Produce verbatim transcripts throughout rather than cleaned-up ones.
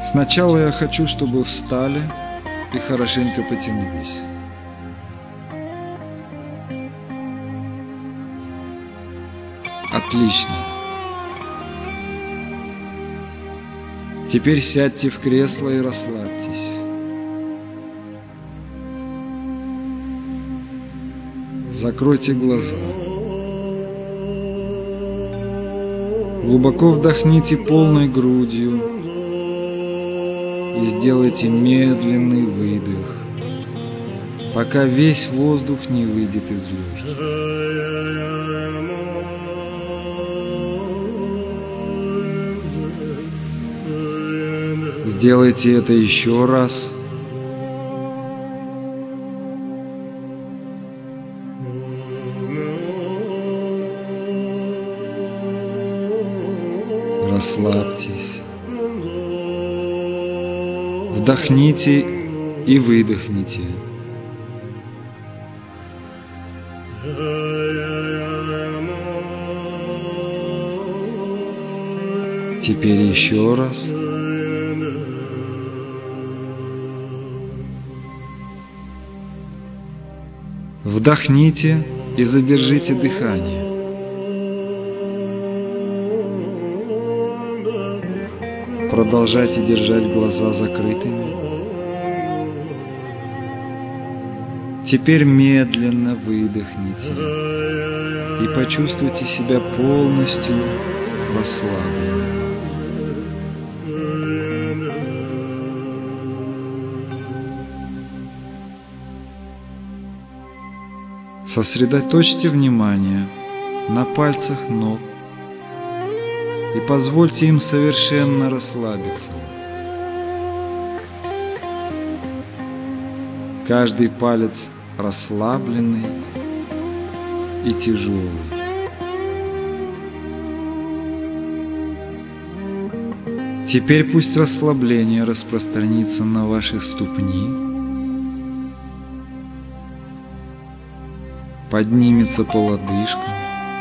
Сначала я хочу, чтобы вы встали и хорошенько потянулись. Отлично. Теперь сядьте в кресло и расслабьтесь. Закройте глаза. Глубоко вдохните полной грудью и сделайте медленный выдох, пока весь воздух не выйдет из легких. Сделайте это еще раз. Расслабьтесь. Вдохните и выдохните. Теперь еще раз. Вдохните и задержите дыхание. Продолжайте держать глаза закрытыми. Теперь медленно выдохните и почувствуйте себя полностью расслабленным. Сосредоточьте внимание на пальцах ног и позвольте им совершенно расслабиться. Каждый палец расслабленный и тяжелый. Теперь пусть расслабление распространится на ваши ступни, поднимется по лодыжкам,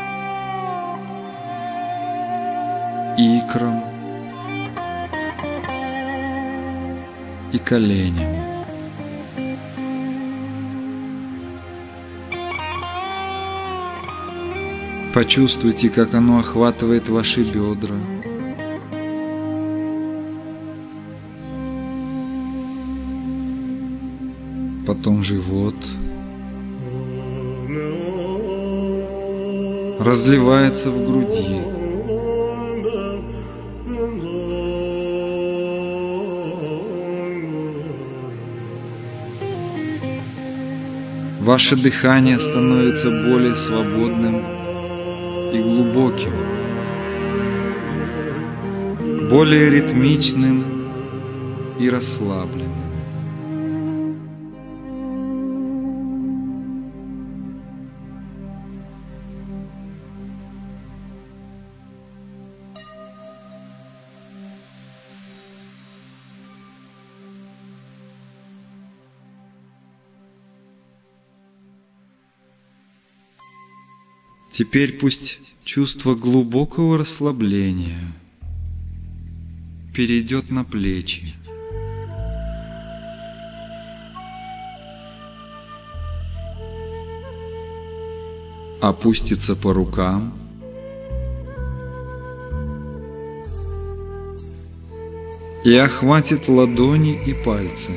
икрам и коленям. Почувствуйте, как оно охватывает ваши бедра. Потом живот. Разливается в груди. Ваше дыхание становится более свободным и глубоким, более ритмичным и расслабленным. Теперь пусть чувство глубокого расслабления перейдет на плечи. Опустится по рукам. И охватит ладони и пальцы.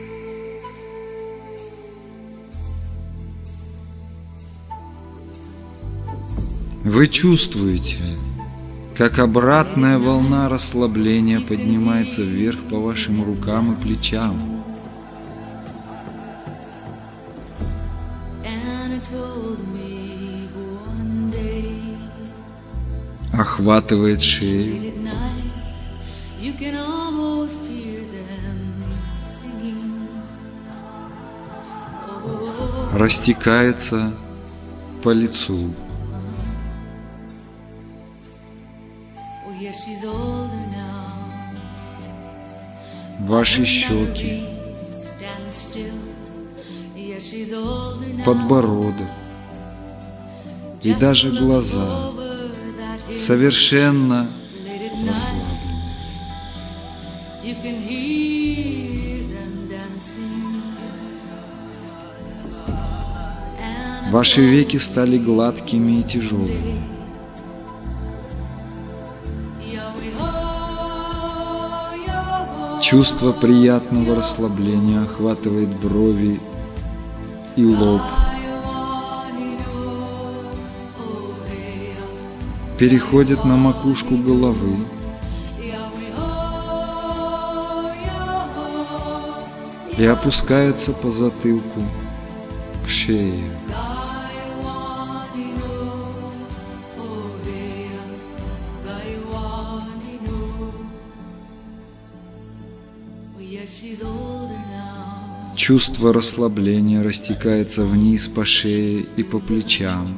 Вы чувствуете, как обратная волна расслабления поднимается вверх по вашим рукам и плечам. Охватывает шею. Растекается по лицу. Ваши щеки, подбородок и даже глаза совершенно расслаблены. Ваши веки стали гладкими и тяжелыми. Чувство приятного расслабления охватывает брови и лоб, переходит на макушку головы, и опускается по затылку к шее. Чувство расслабления растекается вниз по шее и по плечам,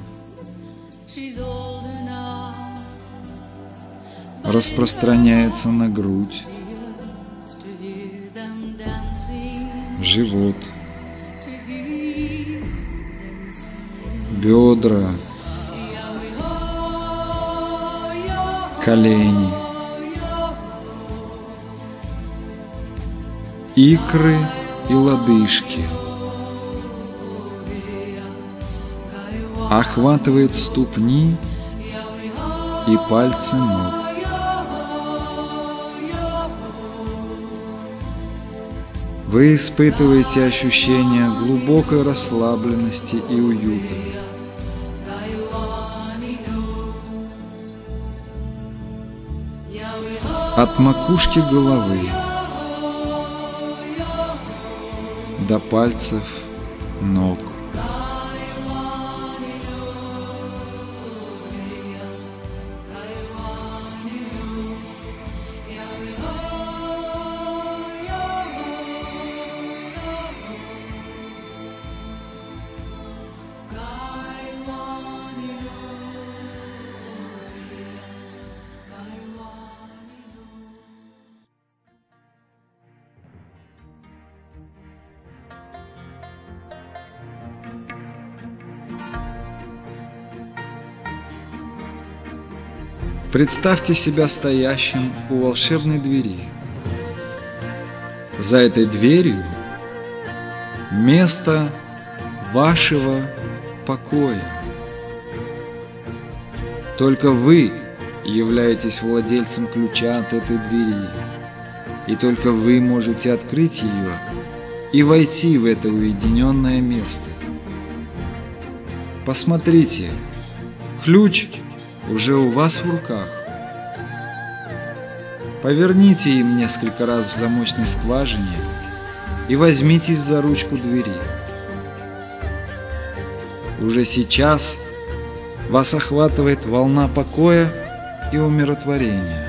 распространяется на грудь, живот, бедра, колени, икры и лодыжки, охватывает ступни и пальцы ног. Вы испытываете ощущение глубокой расслабленности и уюта. От макушки головы до пальцев ног. Представьте себя стоящим у волшебной двери. За этой дверью место вашего покоя. Только вы являетесь владельцем ключа от этой двери, и только вы можете открыть ее и войти в это уединенное место. Посмотрите, ключ уже у вас в руках. Поверните им несколько раз в замочной скважине и возьмитесь за ручку двери. Уже сейчас вас охватывает волна покоя и умиротворения.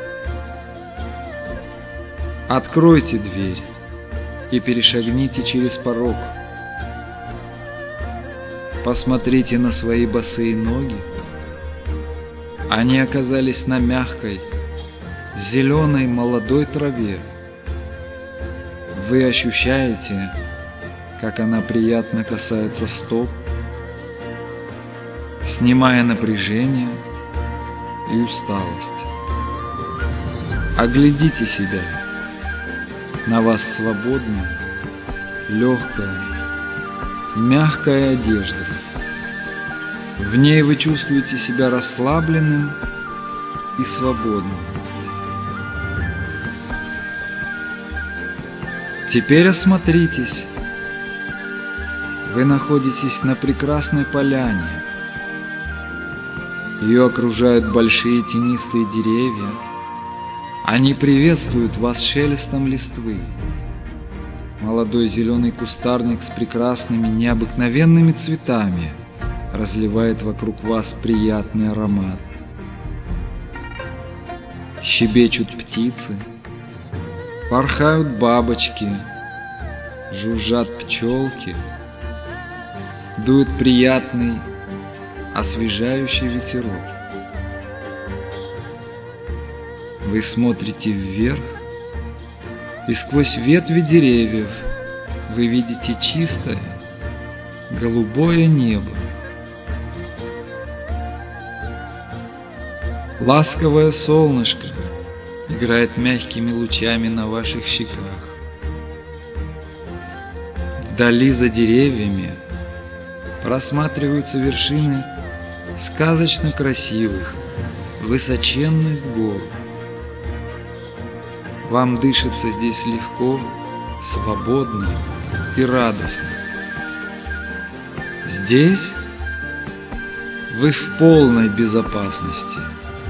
Откройте дверь и перешагните через порог. Посмотрите на свои босые ноги. Они оказались на мягкой, зеленой молодой траве. Вы ощущаете, как она приятно касается стоп, снимая напряжение и усталость. Оглядите себя. На вас свободная, легкая, мягкая одежда. В ней вы чувствуете себя расслабленным и свободным. Теперь осмотритесь. Вы находитесь на прекрасной поляне. Ее окружают большие тенистые деревья. Они приветствуют вас шелестом листвы. Молодой зеленый кустарник с прекрасными необыкновенными цветами разливает вокруг вас приятный аромат. Щебечут птицы, порхают бабочки, жужжат пчелки, дует приятный, освежающий ветерок. Вы смотрите вверх, и сквозь ветви деревьев вы видите чистое, голубое небо. Ласковое солнышко играет мягкими лучами на ваших щеках. Вдали за деревьями просматриваются вершины сказочно красивых, высоченных гор. Вам дышится здесь легко, свободно и радостно. Здесь вы в полной безопасности.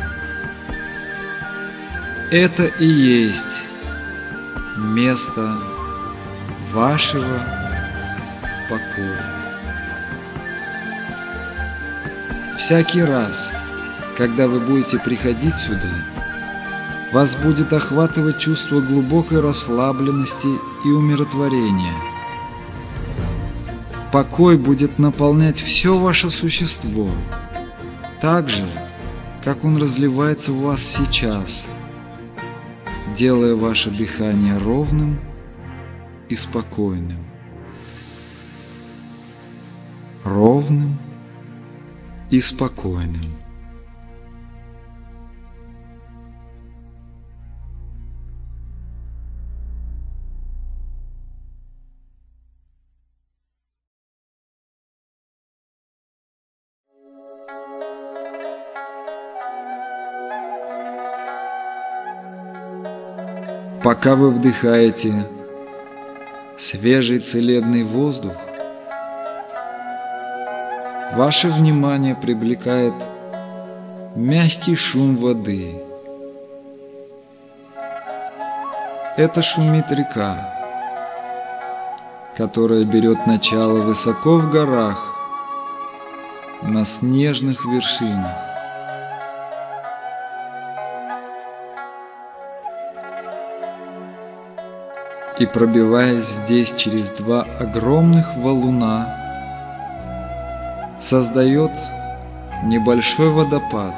Это и есть место вашего покоя. Всякий раз, когда вы будете приходить сюда, вас будет охватывать чувство глубокой расслабленности и умиротворения. Покой будет наполнять все ваше существо, так же, как он разливается в вас сейчас, делая ваше дыхание ровным и спокойным. Ровным и спокойным. Пока вы вдыхаете свежий целебный воздух, ваше внимание привлекает мягкий шум воды. Это шумит река, которая берет начало высоко в горах, на снежных вершинах. И, пробиваясь здесь через два огромных валуна, создает небольшой водопад.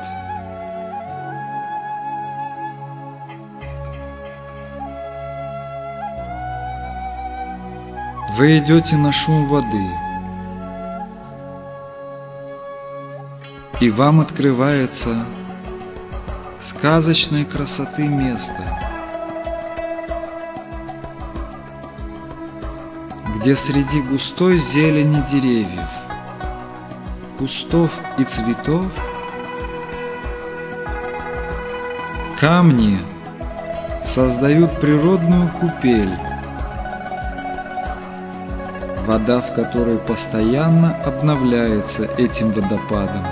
Вы идете на шум воды, и вам открывается сказочной красоты место, где среди густой зелени деревьев, кустов и цветов камни создают природную купель, вода в которой постоянно обновляется этим водопадом,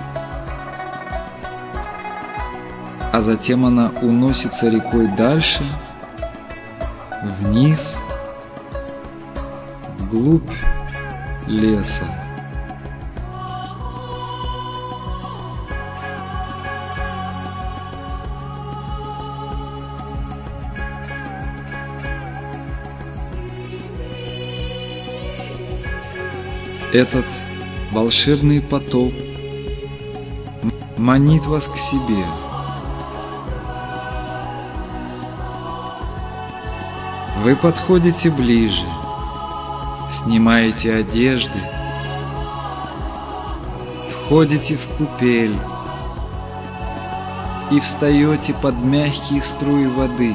а затем она уносится рекой дальше, вниз, вглубь леса. Этот волшебный поток манит вас к себе. Вы подходите ближе, снимаете одежды, входите в купель и встаете под мягкие струи воды.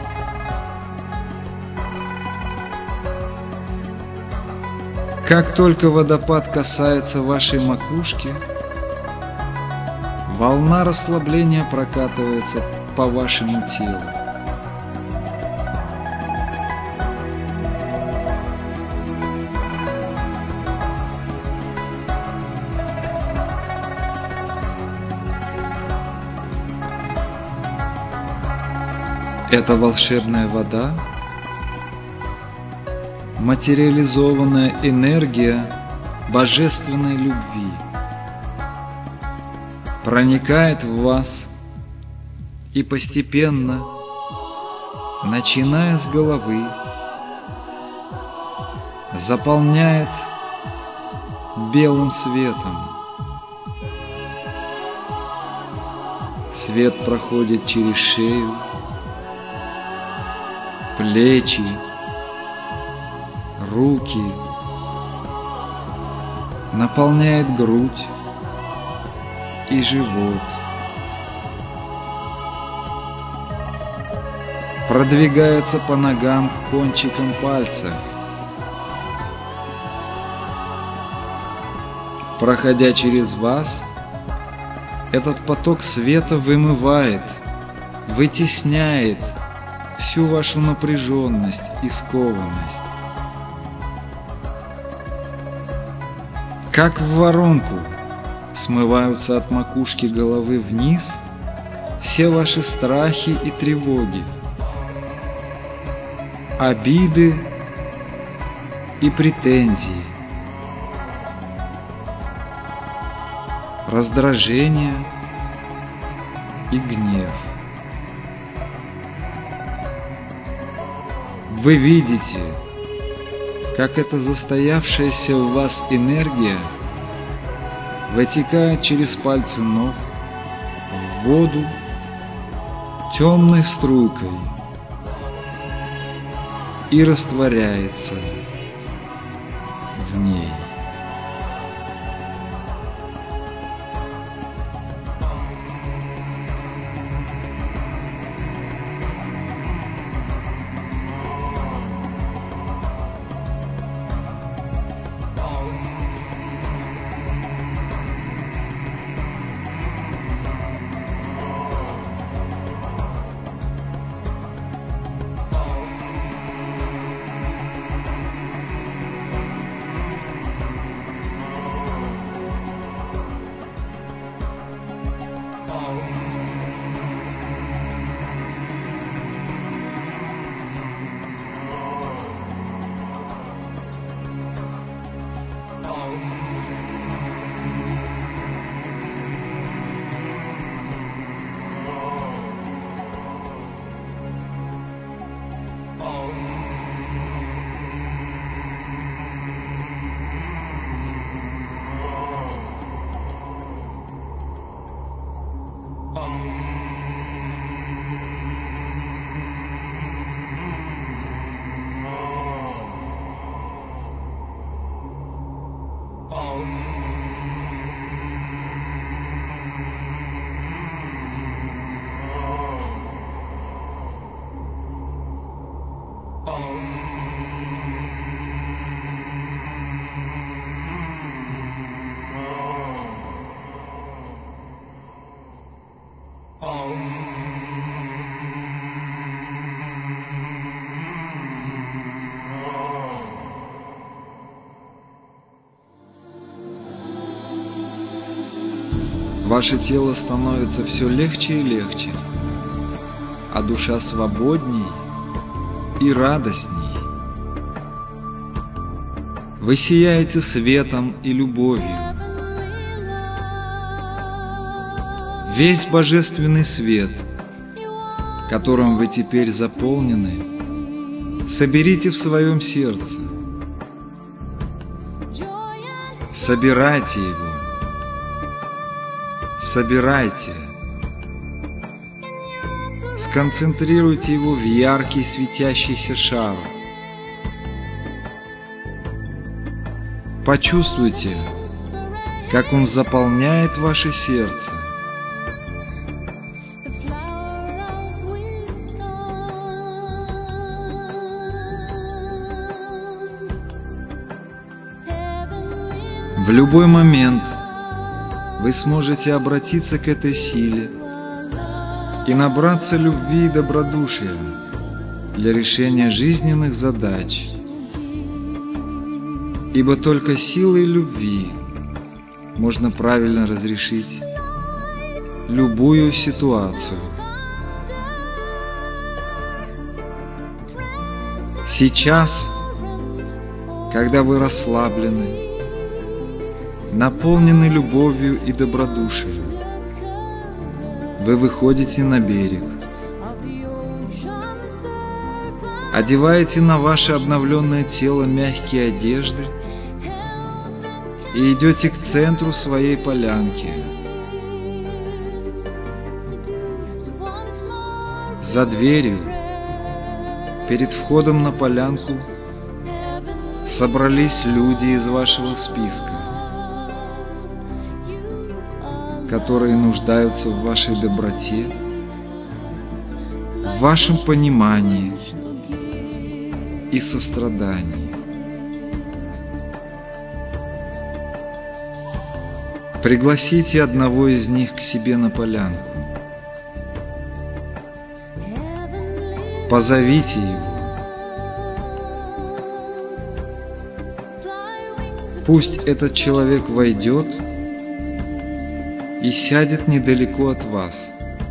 Как только водопад касается вашей макушки, волна расслабления прокатывается по вашему телу. Эта волшебная вода — материализованная энергия божественной любви, проникает в вас и постепенно, начиная с головы, заполняет белым светом. Свет проходит через шею, плечи, руки, наполняет грудь и живот. продвигается по ногам кончиком пальцев. Проходя через вас, этот поток света вымывает, вытесняет всю вашу напряженность и скованность. Как в воронку смываются от макушки головы вниз все ваши страхи и тревоги, обиды и претензии, раздражение и гнев. Вы видите, как эта застоявшаяся в вас энергия вытекает через пальцы ног в воду темной струйкой и растворяется в ней. Ваше тело становится все легче и легче, а душа свободней и радостней. Вы сияете светом и любовью. Весь божественный свет, которым вы теперь заполнены, соберите в своем сердце. Собирайте его. Собирайте. Сконцентрируйте его в яркий светящийся шар. Почувствуйте, как он заполняет ваше сердце. В любой момент вы сможете обратиться к этой силе и набраться любви и добродушия для решения жизненных задач, ибо только силой любви можно правильно разрешить любую ситуацию. Сейчас, когда вы расслаблены, наполнены любовью и добродушием, вы выходите на берег, одеваете на ваше обновленное тело мягкие одежды и идете к центру своей полянки. За дверью, перед входом на полянку, собрались люди из вашего списка, которые нуждаются в вашей доброте, в вашем понимании и сострадании. Пригласите одного из них к себе на полянку. Позовите его. Пусть этот человек войдет и сядет недалеко от вас.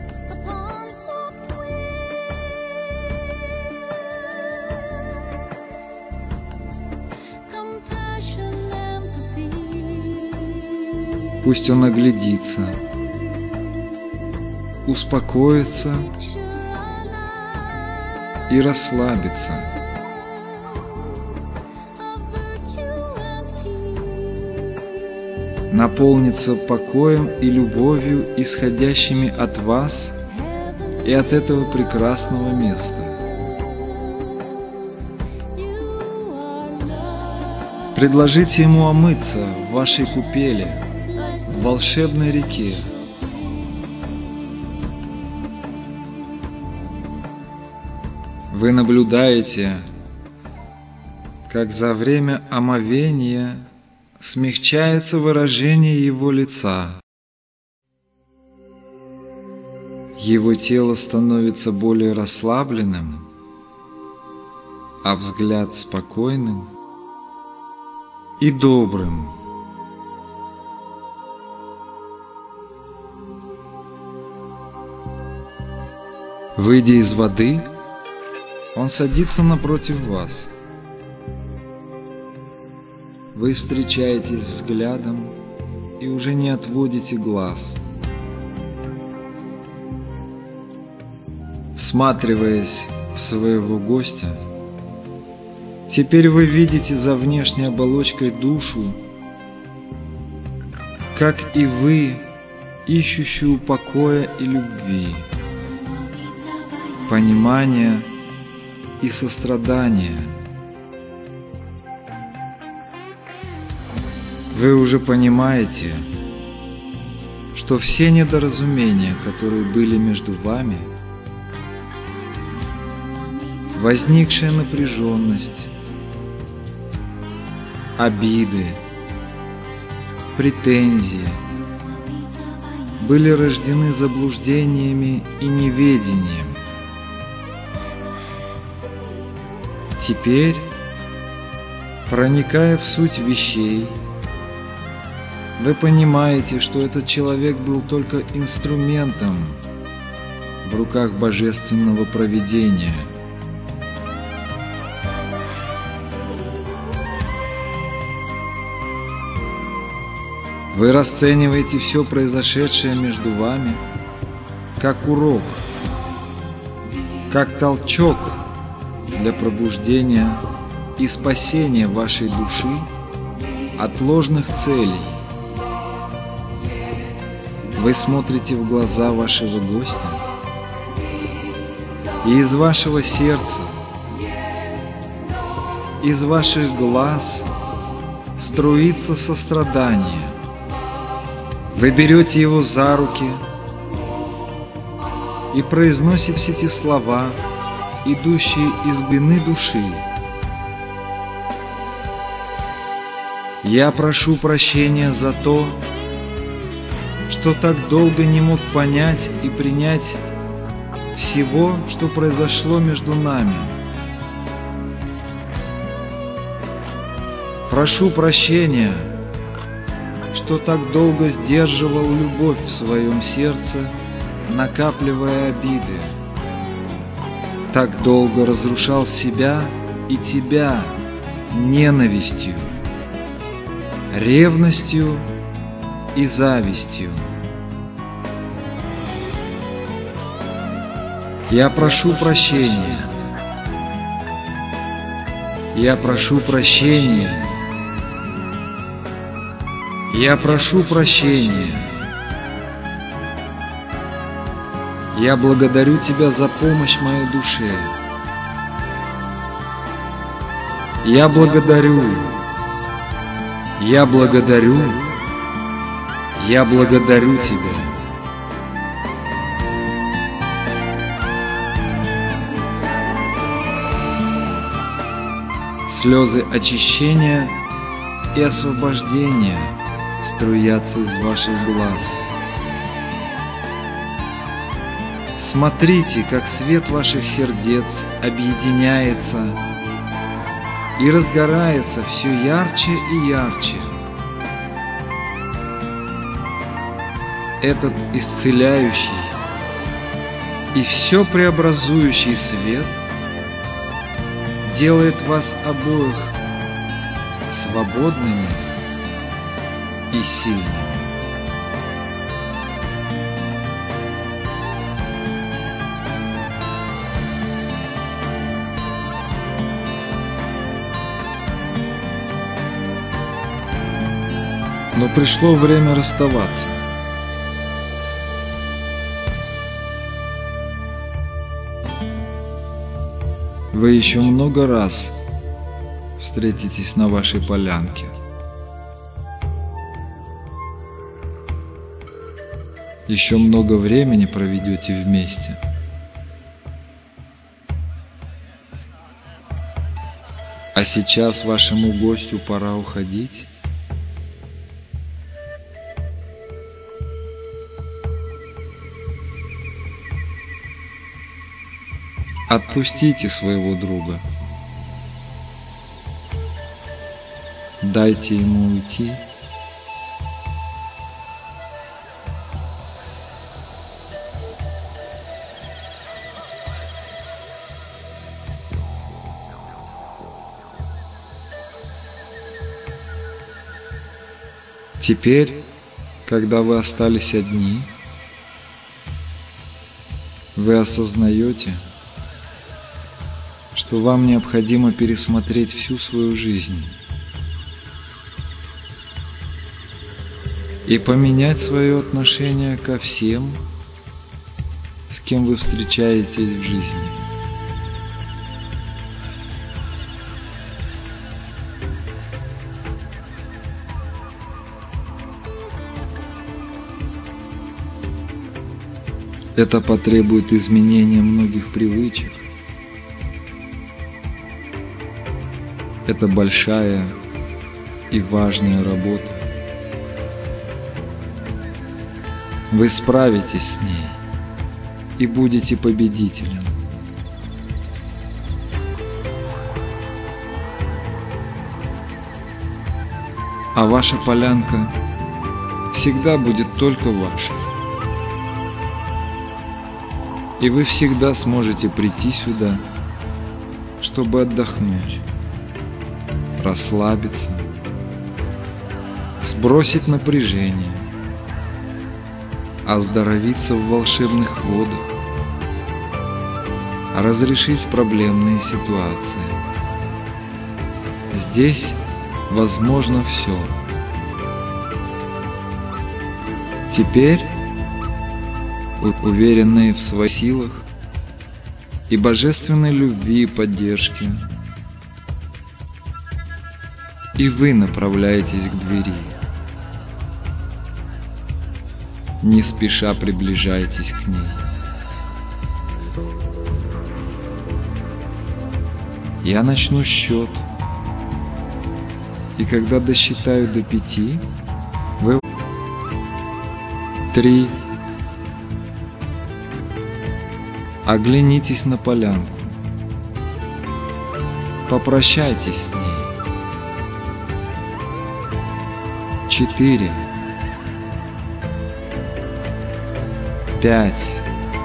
Пусть он оглядится, успокоится и расслабится. Наполнится покоем и любовью, исходящими от вас и от этого прекрасного места. Предложите ему омыться в вашей купели, в волшебной реке. Вы наблюдаете, как за время омовения смягчается выражение его лица. Его тело становится более расслабленным, а взгляд спокойным и добрым. Выйдя из воды, он садится напротив вас. Вы встречаетесь взглядом и уже не отводите глаз. Всматриваясь в своего гостя, теперь вы видите за внешней оболочкой душу, как и вы, ищущую покоя и любви, понимания и сострадания. Вы уже понимаете, что все недоразумения, которые были между вами, возникшая напряженность, обиды, претензии, были рождены заблуждениями и неведением. Теперь, проникая в суть вещей, вы понимаете, что этот человек был только инструментом в руках божественного провидения. Вы расцениваете все произошедшее между вами как урок, как толчок для пробуждения и спасения вашей души от ложных целей. Вы смотрите в глаза вашего гостя, и из вашего сердца, из ваших глаз струится сострадание. Вы берете его за руки и произносите эти слова, идущие из глубины души. Я прошу прощения за то, что так долго не мог понять и принять всего, что произошло между нами. Прошу прощения, что так долго сдерживал любовь в своем сердце, накапливая обиды. Так долго разрушал себя и тебя ненавистью, ревностью и завистью. Я прошу прощения. Я прошу прощения. Я прошу прощения. Я благодарю Тебя за помощь моей душе. Я благодарю. Я благодарю. Я благодарю Тебя. Слезы очищения и освобождения струятся из ваших глаз. Смотрите, как свет ваших сердец объединяется и разгорается все ярче и ярче. Этот исцеляющий и все преобразующий свет делает вас обоих свободными и сильными. Но пришло время расставаться. Вы еще много раз встретитесь на вашей полянке. Еще много времени проведете вместе. А сейчас вашему гостю пора уходить. Отпустите своего друга. Дайте ему уйти. Теперь, когда вы остались одни, вы осознаете, что вам необходимо пересмотреть всю свою жизнь и поменять свое отношение ко всем, с кем вы встречаетесь в жизни. Это потребует изменения многих привычек. Это большая и важная работа. Вы справитесь с ней и будете победителем. А ваша полянка всегда будет только вашей. И вы всегда сможете прийти сюда, чтобы отдохнуть, расслабиться, сбросить напряжение, оздоровиться в волшебных водах, разрешить проблемные ситуации. Здесь возможно все. Теперь, уверенные в своих силах и божественной любви и поддержке, и вы направляетесь к двери. Не спеша приближайтесь к ней. Я начну счет, и когда досчитаю до пяти, вы... Три. Оглянитесь на полянку. Попрощайтесь с ней. Четыре. Пять.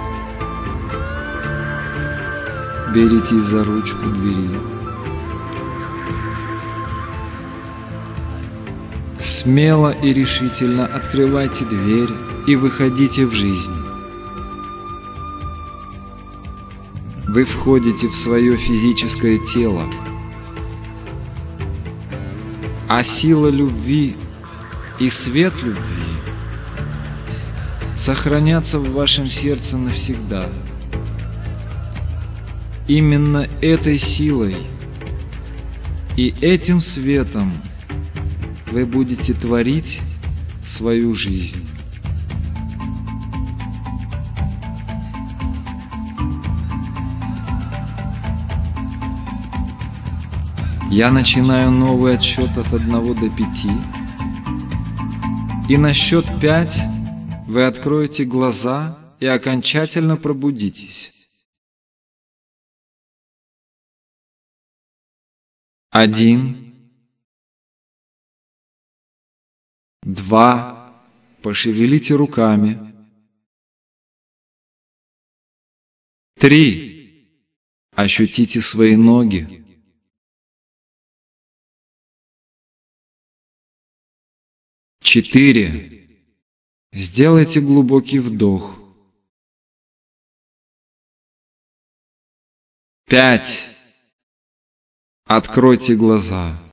Беритесь за ручку двери. Смело и решительно открывайте дверь и выходите в жизнь. Вы входите в свое физическое тело, а сила любви и свет любви сохранятся в вашем сердце навсегда. Именно этой силой и этим светом вы будете творить свою жизнь. Я начинаю новый отсчет от одного до пяти. И на счет пять вы откроете глаза и окончательно пробудитесь. Один. Два. Пошевелите руками. Три. Ощутите свои ноги. Четыре. Сделайте глубокий вдох. Пять. Откройте глаза.